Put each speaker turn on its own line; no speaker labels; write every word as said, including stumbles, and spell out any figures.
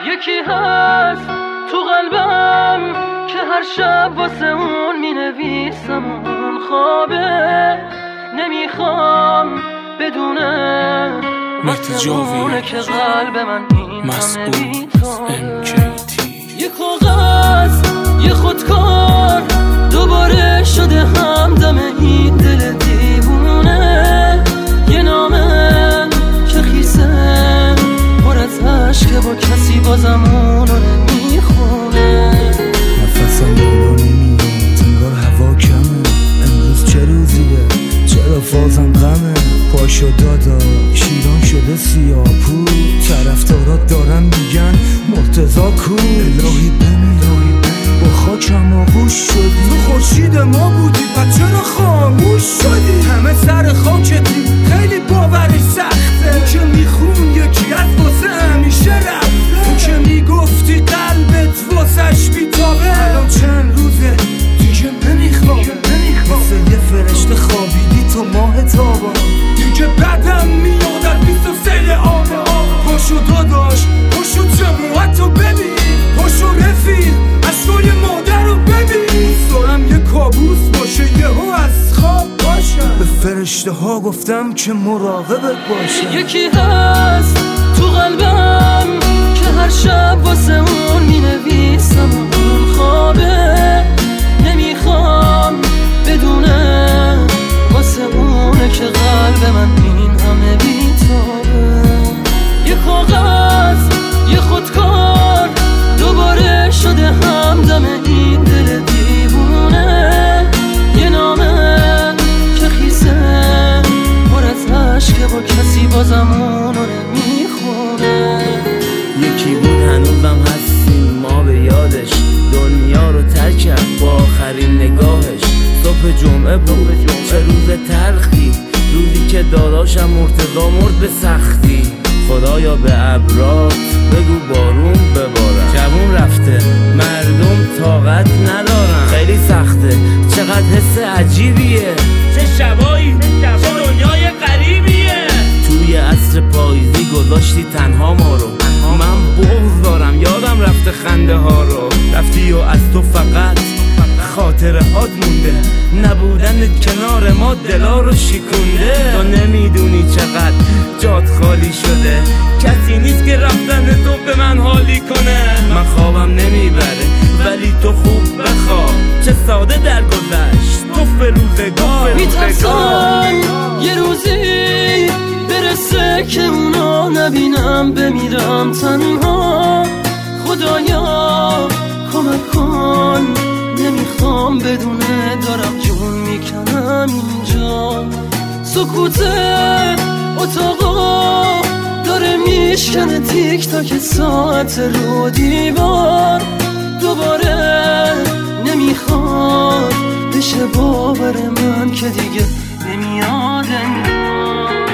یکی هست تو قلبم که هر شب واسه اون می نویسم اون خوابه، نمیخوام بدونه واسه اونه که قلب من این همه میتونه. یه کاغذ یه خودکار دوباره شده همدم این دل دیوونه، یه نامه که خیسه پر از عشقه با کسی بازم اونو نمیخونه.
نفسم بالا نمیاد انگار هوا کمه، امروز چه روزیه چرا فازم غمه، پاشو دادا شیران شده سیاپو، طرفدارات دارن میگن مرتضا کو. الهی بمیرم با خاکم آغوش شدی، تو خورشید ما بودی پس چرا خاموش شدی؟ همه سر خاکتی خیلی باورش سخته، اون که میخون یکی از واسه همیشه رفته، اون که میگفتی قلبت واسش بیتابه، الان چند روزه دیگه نمیخوابه، مثل یه فرشته خوابیدی تو ماه تابان، دیگه بدم میاد از بیست و سه آبا. پاشو داداش پاشو جماعتو ببین، پاشو رفیق اشکای مادر رو ببین، سرم یه کابوس باشه یهو از خواب باشم، به فرشته ها گفتم که مراقبت باشم.
یکی هست تو قلبم که هر شب واسه اون می نویسم اون خوابه، نمیخوام بدونه واسه اونه که قلب من این همه بیتابه. یه کاغذ یه خودکار دوباره شده همدم این دل دیوونه، یه نامه که خیسه پر از عشقه با کسی بازم اونو نمیخونه.
یکی بود هنوزم هستیم ما به یادش، دنیا رو ترک کرد با آخرین نگاهش. صبح جمعه بود چه روز تلخی، روزی که داداشم مرتضا مرد به سختی. خدایا به ابرات بگو بارون ببارم، جوون رفته مردم طاقت ندارن، خیلی سخته چقدر حس عجیبیه، چه شبایی چه دنیای غریبیه. توی عصر پاییزی گذاشتی تنها ما رو، من بغض دارم یادم رفته خنده ها رو، رفتی و از تو فقط خاطره هات مونده، نبودنت کنار ما دلا رو شکونده. تو نمیدونی چقدر جات خالی شده، کسی نیست که رفتن تو به من حالی کنه. من خوابم نمیبره ولی تو خوب بخواب، چه ساده درگذشت تو به روزگار.
میترسم یه روزی برسه که اونا نبینم، بمیرم تنها. خدایا کمک کن، نمیخوام بدونه دارم جون میکنم اینجا. سکوت اتاقا داره میشکنه تیک تاک ساعت رو دیوار، دوباره نمیخواد بشه باور من که دیگه نمیاد انگار.